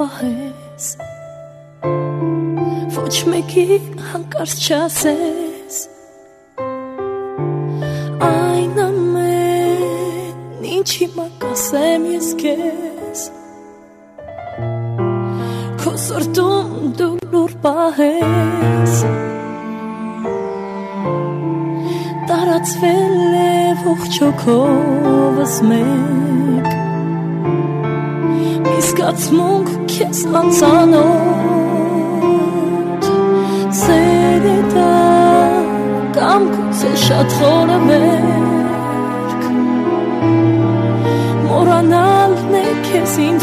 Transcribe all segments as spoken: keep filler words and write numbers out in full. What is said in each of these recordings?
պահես ոչ մեկի հանկարծ չասես այն ամեն ինչ հիմա կասեմ ես քեզ քո սրտում դու լուր պահես տարածվել է ողջ հոգովս մեկ մի զգացմունք քեզ անծանոթ սեր է դա կամ գուցե շատ խորը վերք մոռանալն է քեզ ինձ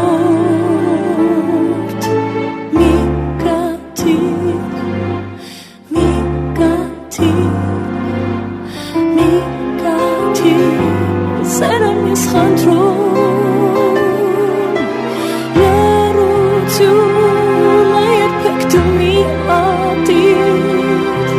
խորտ մի կաթիլ մի կաթիլ մի կաթիլ սեր եմ ես խնդրում լրությունը երբեք դու մի ատիր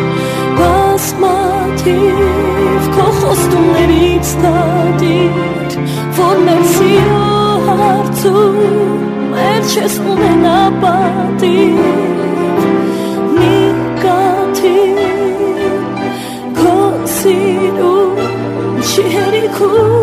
բազմաթիվ քո խոստումներից տադիր որ մեր սիրո հարցում մեր չես ունենա պատիվ մի կաթիլ քո սիրուն չի հերիքում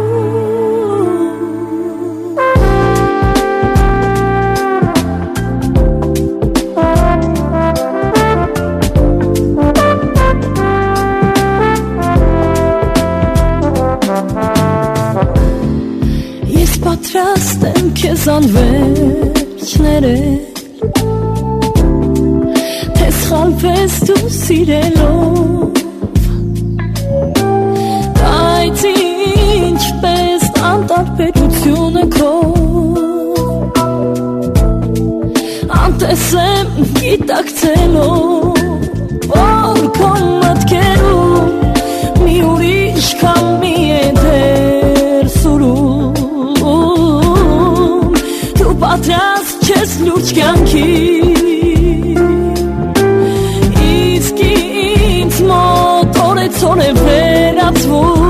պատրաստ եմ քեզ անվերջ ներել թե սխալվես դու սիրելով բայց ինչպես անտարբերությունը քո անտեսեմ գիտակցելով որ քո մտքերում մի ուրիշ կամ մի է դեր սուրում պատրաստ չես լուրջ կյանքի իսկ ինձ մոտ օրեցօր է վերածվում